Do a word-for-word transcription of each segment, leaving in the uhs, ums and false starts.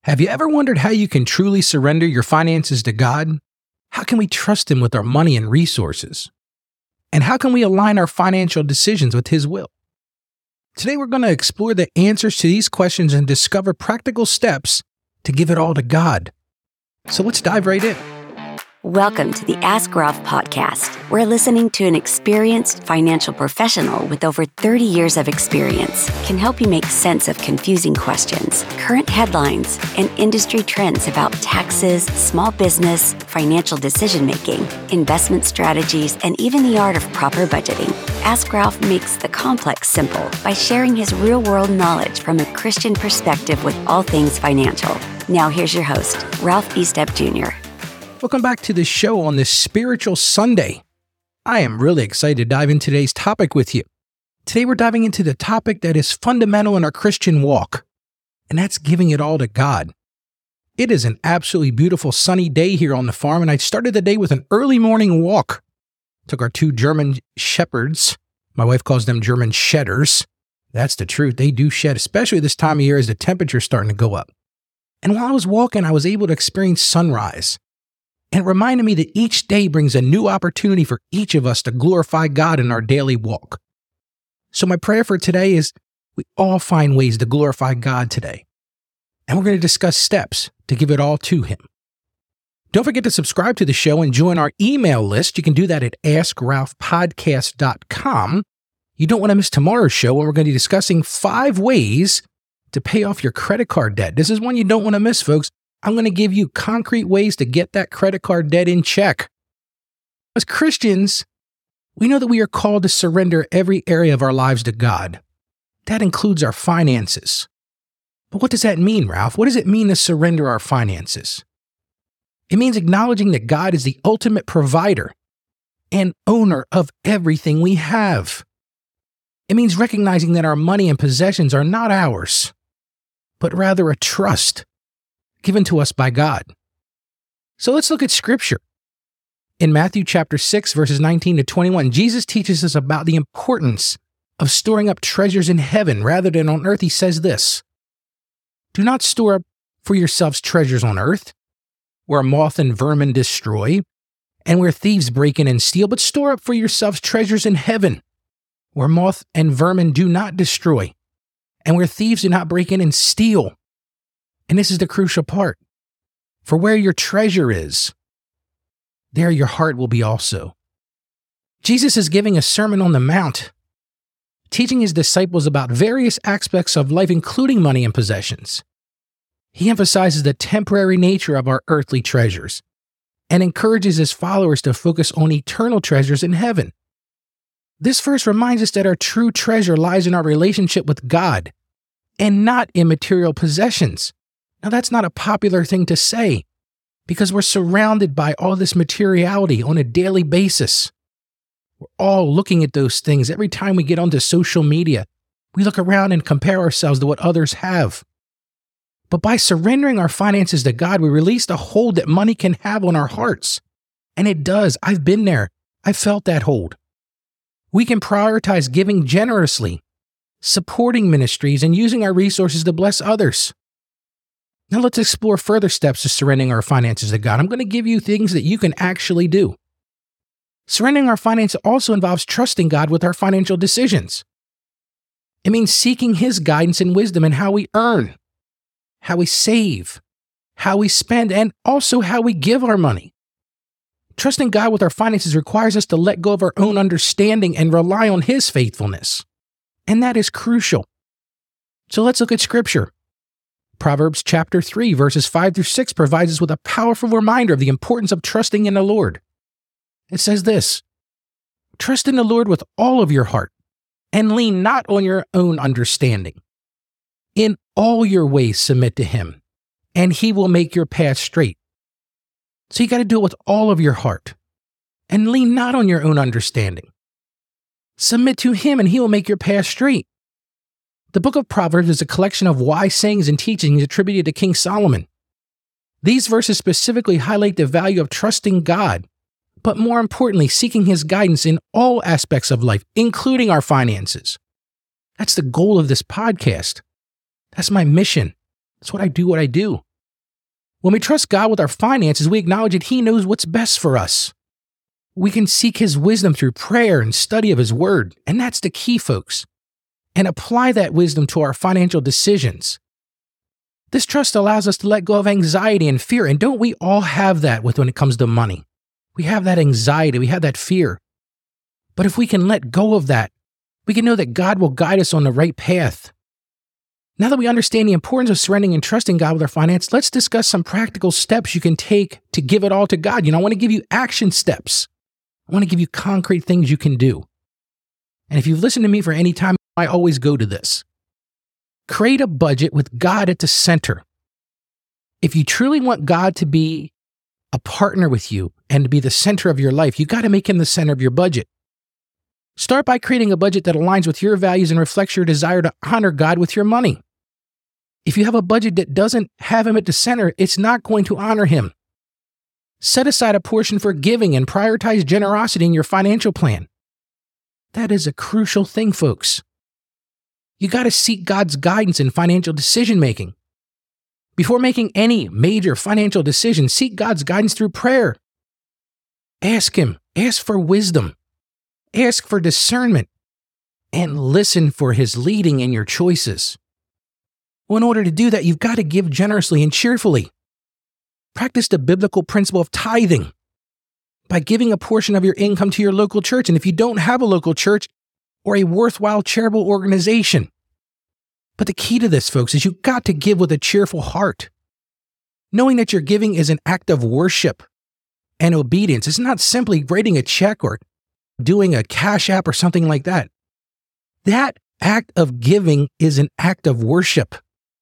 Have you ever wondered how you can truly surrender your finances to God? How can we trust Him with our money and resources? And how can we align our financial decisions with His will? Today we're going to explore the answers to these questions and discover practical steps to give it all to God. So let's dive right in. Welcome to the Ask Ralph podcast. We're listening to an experienced financial professional with over thirty years of experience can help you make sense of confusing questions, current headlines, and industry trends about taxes, small business, financial decision-making, investment strategies, and even the art of proper budgeting. Ask Ralph makes the complex simple by sharing his real-world knowledge from a Christian perspective with all things financial. Now here's your host, Ralph Estep Junior Welcome back to the show on this Spiritual Sunday. I am really excited to dive into today's topic with you. Today we're diving into the topic that is fundamental in our Christian walk, and that's giving it all to God. It is an absolutely beautiful sunny day here on the farm, and I started the day with an early morning walk. Took our two German shepherds. My wife calls them German shedders. That's the truth. They do shed, especially this time of year as the temperature's starting to go up. And while I was walking, I was able to experience sunrise. And it reminded me that each day brings a new opportunity for each of us to glorify God in our daily walk. So my prayer for today is we all find ways to glorify God today. And we're going to discuss steps to give it all to Him. Don't forget to subscribe to the show and join our email list. You can do that at ask ralph podcast dot com. You don't want to miss tomorrow's show when we're going to be discussing five ways to pay off your credit card debt. This is one you don't want to miss, folks. I'm going to give you concrete ways to get that credit card debt in check. As Christians, we know that we are called to surrender every area of our lives to God. That includes our finances. But what does that mean, Ralph? What does it mean to surrender our finances? It means acknowledging that God is the ultimate provider and owner of everything we have. It means recognizing that our money and possessions are not ours, but rather a trust given to us by God. So let's look at Scripture. In Matthew chapter six, verses nineteen to twenty-one, Jesus teaches us about the importance of storing up treasures in heaven rather than on earth. He says this, "Do not store up for yourselves treasures on earth, where moth and vermin destroy, and where thieves break in and steal, but store up for yourselves treasures in heaven, where moth and vermin do not destroy, and where thieves do not break in and steal." And this is the crucial part. For where your treasure is, there your heart will be also. Jesus is giving a Sermon on the Mount, teaching his disciples about various aspects of life, including money and possessions. He emphasizes the temporary nature of our earthly treasures and encourages his followers to focus on eternal treasures in heaven. This verse reminds us that our true treasure lies in our relationship with God and not in material possessions. Now, that's not a popular thing to say because we're surrounded by all this materiality on a daily basis. We're all looking at those things. Every time we get onto social media, we look around and compare ourselves to what others have. But by surrendering our finances to God, we release the hold that money can have on our hearts. And it does. I've been there. I felt that hold. We can prioritize giving generously, supporting ministries, and using our resources to bless others. Now let's explore further steps to surrendering our finances to God. I'm going to give you things that you can actually do. Surrendering our finances also involves trusting God with our financial decisions. It means seeking His guidance and wisdom in how we earn, how we save, how we spend, and also how we give our money. Trusting God with our finances requires us to let go of our own understanding and rely on His faithfulness. And that is crucial. So let's look at Scripture. Proverbs chapter three, verses five through six provides us with a powerful reminder of the importance of trusting in the Lord. It says this, "Trust in the Lord with all of your heart, and lean not on your own understanding. In all your ways submit to Him, and He will make your path straight." So you got to do it with all of your heart, and lean not on your own understanding. Submit to Him, and He will make your path straight. The book of Proverbs is a collection of wise sayings and teachings attributed to King Solomon. These verses specifically highlight the value of trusting God, but more importantly, seeking His guidance in all aspects of life, including our finances. That's the goal of this podcast. That's my mission. That's what I do, what I do. When we trust God with our finances, we acknowledge that He knows what's best for us. We can seek His wisdom through prayer and study of His Word, and that's the key, folks, and apply that wisdom to our financial decisions. This trust allows us to let go of anxiety and fear, and don't we all have that with when it comes to money? We have that anxiety, we have that fear. But if we can let go of that, we can know that God will guide us on the right path. Now that we understand the importance of surrendering and trusting God with our finances, let's discuss some practical steps you can take to give it all to God. You know, I want to give you action steps. I want to give you concrete things you can do. And if you've listened to me for any time, I always go to this. Create a budget with God at the center. If you truly want God to be a partner with you and to be the center of your life, you got to make Him the center of your budget. Start by creating a budget that aligns with your values and reflects your desire to honor God with your money. If you have a budget that doesn't have Him at the center, it's not going to honor Him. Set aside a portion for giving and prioritize generosity in your financial plan. That is a crucial thing, folks. You got to seek God's guidance in financial decision making. Before making any major financial decision, seek God's guidance through prayer. Ask Him, ask for wisdom, ask for discernment, and listen for His leading in your choices. Well, in order to do that, you've got to give generously and cheerfully. Practice the biblical principle of tithing by giving a portion of your income to your local church. And if you don't have a local church or a worthwhile charitable organization. But the key to this, folks, is you've got to give with a cheerful heart. Knowing that your giving is an act of worship and obedience. It's not simply writing a check or doing a cash app or something like that. That act of giving is an act of worship.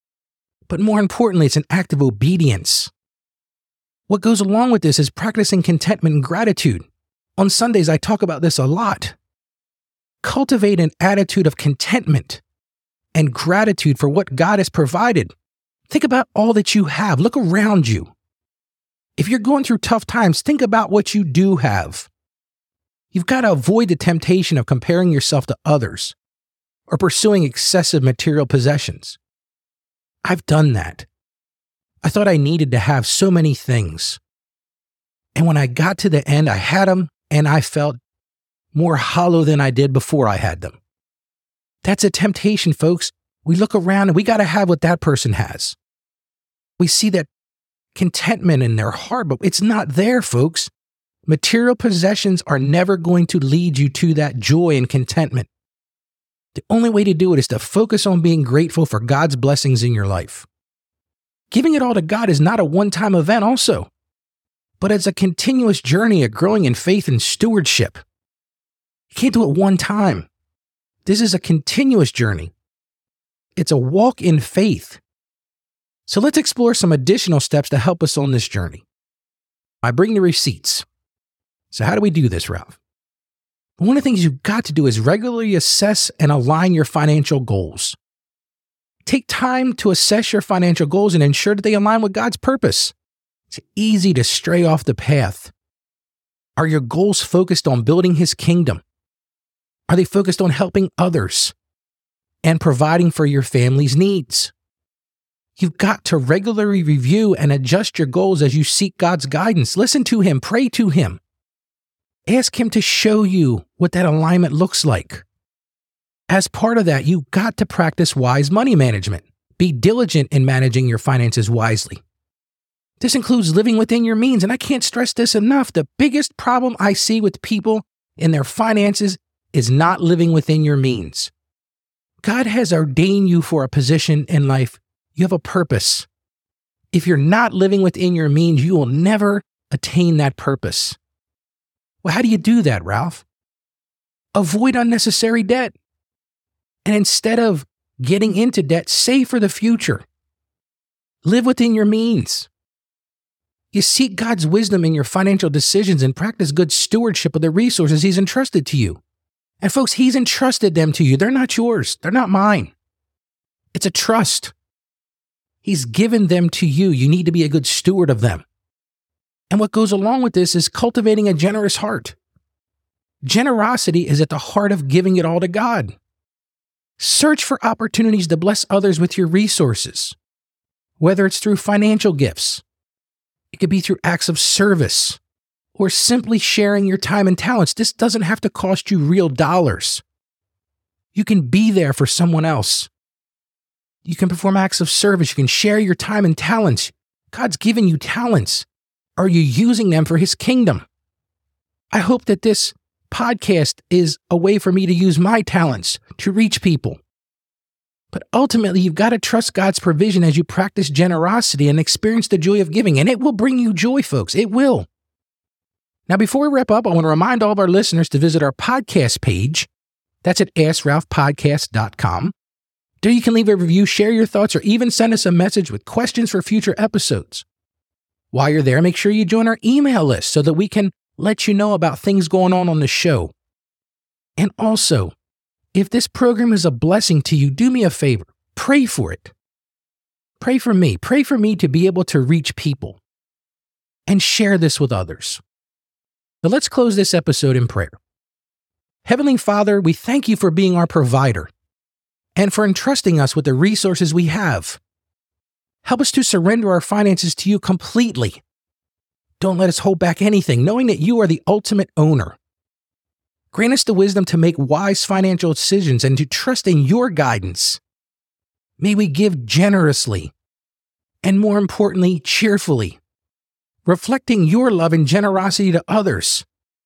But more importantly, it's an act of obedience. What goes along with this is practicing contentment and gratitude. On Sundays, I talk about this a lot. Cultivate an attitude of contentment and gratitude for what God has provided. Think about all that you have. Look around you. If you're going through tough times, think about what you do have. You've got to avoid the temptation of comparing yourself to others or pursuing excessive material possessions. I've done that. I thought I needed to have so many things. And when I got to the end, I had them and I felt more hollow than I did before I had them. That's a temptation, folks. We look around and we got to have what that person has. We see that contentment in their heart, but it's not there, folks. Material possessions are never going to lead you to that joy and contentment. The only way to do it is to focus on being grateful for God's blessings in your life. Giving it all to God is not a one-time event also, but it's a continuous journey of growing in faith and stewardship. You can't do it one time. This is a continuous journey. It's a walk in faith. So let's explore some additional steps to help us on this journey. I bring the receipts. So how do we do this, Ralph? One of the things you've got to do is regularly assess and align your financial goals. Take time to assess your financial goals and ensure that they align with God's purpose. It's easy to stray off the path. Are your goals focused on building His kingdom? Are they focused on helping others and providing for your family's needs? You've got to regularly review and adjust your goals as you seek God's guidance. Listen to Him, pray to Him. Ask Him to show you what that alignment looks like. As part of that, you've got to practice wise money management. Be diligent in managing your finances wisely. This includes living within your means, and I can't stress this enough. The biggest problem I see with people in their finances is not living within your means. God has ordained you for a position in life. You have a purpose. If you're not living within your means, you will never attain that purpose. Well, how do you do that, Ralph? Avoid unnecessary debt. And instead of getting into debt, save for the future. Live within your means. You seek God's wisdom in your financial decisions and practice good stewardship of the resources He's entrusted to you. And folks, He's entrusted them to you. They're not yours. They're not mine. It's a trust. He's given them to you. You need to be a good steward of them. And what goes along with this is cultivating a generous heart. Generosity is at the heart of giving it all to God. Search for opportunities to bless others with your resources, whether it's through financial gifts, It could be through acts of service or simply sharing your time and talents. This doesn't have to cost you real dollars. You can be there for someone else. You can perform acts of service. You can share your time and talents. God's given you talents. Are you using them for His kingdom? I hope that this podcast is a way for me to use my talents to reach people. But ultimately, you've got to trust God's provision as you practice generosity and experience the joy of giving. And it will bring you joy, folks. It will. Now, before we wrap up, I want to remind all of our listeners to visit our podcast page. That's at ask ralph podcast dot com. There you can leave a review, share your thoughts, or even send us a message with questions for future episodes. While you're there, make sure you join our email list so that we can let you know about things going on on the show. And also, if this program is a blessing to you, do me a favor. Pray for it. Pray for me. Pray for me to be able to reach people and share this with others. So let's close this episode in prayer. Heavenly Father, we thank you for being our provider and for entrusting us with the resources we have. Help us to surrender our finances to you completely. Don't let us hold back anything, knowing that you are the ultimate owner. Grant us the wisdom to make wise financial decisions and to trust in your guidance. May we give generously and, more importantly, cheerfully, reflecting your love and generosity to others.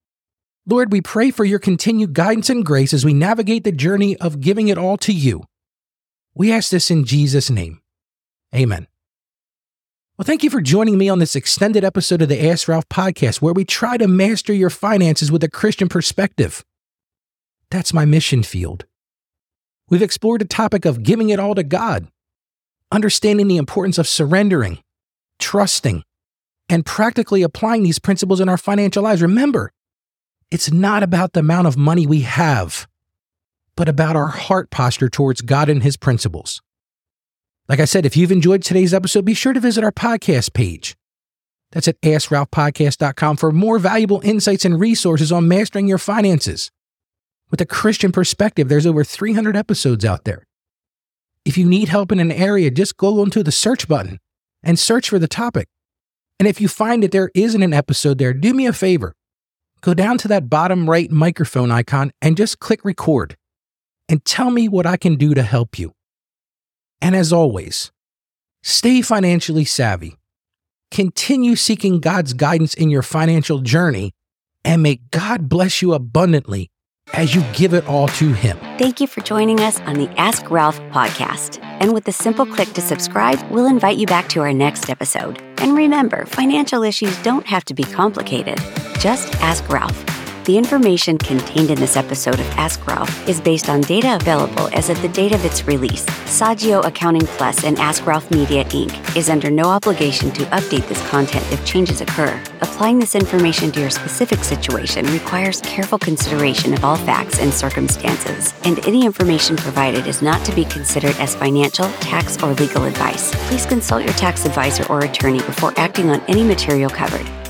Lord, we pray for your continued guidance and grace as we navigate the journey of giving it all to you. We ask this in Jesus' name. Amen. Well, thank you for joining me on this extended episode of the Ask Ralph podcast, where we try to master your finances with a Christian perspective. That's my mission field. We've explored the topic of giving it all to God, understanding the importance of surrendering, trusting, and practically applying these principles in our financial lives. Remember, it's not about the amount of money we have, but about our heart posture towards God and His principles. Like I said, if you've enjoyed today's episode, be sure to visit our podcast page. That's at ask ralph podcast dot com for more valuable insights and resources on mastering your finances. With a Christian perspective, there's over three hundred episodes out there. If you need help in an area, just go onto the search button and search for the topic. And if you find that there isn't an episode there, do me a favor. Go down to that bottom right microphone icon and just click record and tell me what I can do to help you. And as always, stay financially savvy. Continue seeking God's guidance in your financial journey, and may God bless you abundantly as you give it all to Him. Thank you for joining us on the Ask Ralph podcast. And with a simple click to subscribe, we'll invite you back to our next episode. And remember, financial issues don't have to be complicated. Just ask Ralph. The information contained in this episode of Ask Ralph is based on data available as of the date of its release. Saggio Accounting Plus and Ask Ralph Media, Incorporated is under no obligation to update this content if changes occur. Applying this information to your specific situation requires careful consideration of all facts and circumstances, and any information provided is not to be considered as financial, tax, or legal advice. Please consult your tax advisor or attorney before acting on any material covered.